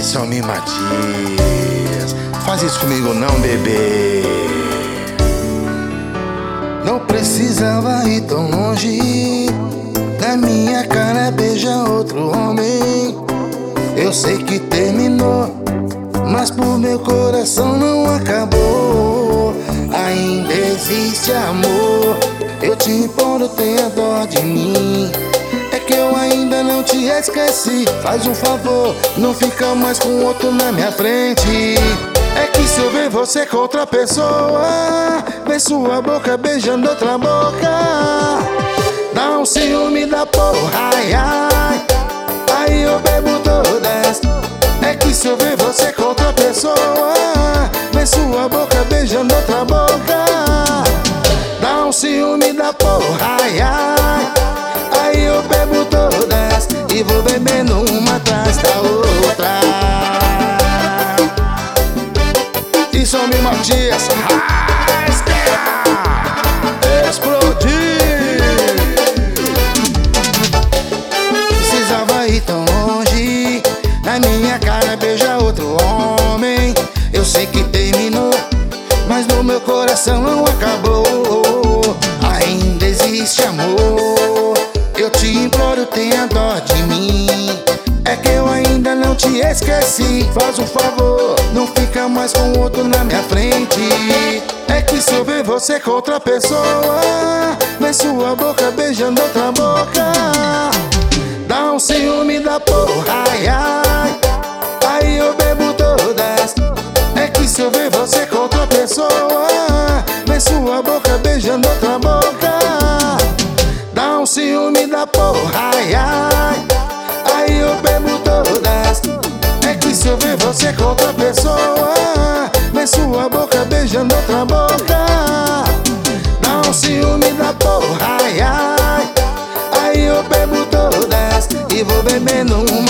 São Mimadias, faz isso comigo não, bebê. Não precisava ir tão longe, na minha cara beija outro homem. Eu sei que terminou, mas por meu coração não acabou. Ainda existe amor, eu te imploro, tenha dó de mim. É que eu ainda não te esqueci. Faz um favor, não fica mais com outro na minha frente. É que se eu ver você com outra pessoa, ver sua boca beijando outra boca, dá um ciúme da porra, ai, ai. Aí eu bebo todas. É que se eu ver você com outra pessoa, ver sua boca beijando outra boca, dá um ciúme da porra, ai, ai. Aí eu bebo todas e vou bebendo uma atrás da outra. E São Mimadias, explodir. Precisava ir tão longe, na minha cara beija outro homem. Eu sei que terminou, mas no meu coração não acabou. Ainda existe amor, eu te imploro, tenha dó de mim. É que eu ainda não te esqueci. Faz um favor, não fica mais com outro na minha frente. É que se eu ver você com outra pessoa, ver sua boca beijando outra boca, dá um ciúme da porra, ai, ai. Aí eu bebo todas. É que se eu ver você com outra pessoa, ver sua boca beijando outra boca, dá um ciúme da porra, ai, ai. Aí eu bebo todas. É que se eu ver você com outra pessoa, ver sua boca beijando outra boca, dá um ciúme da porra, ai, ai. Aí eu bebo todas e vou bebendo uma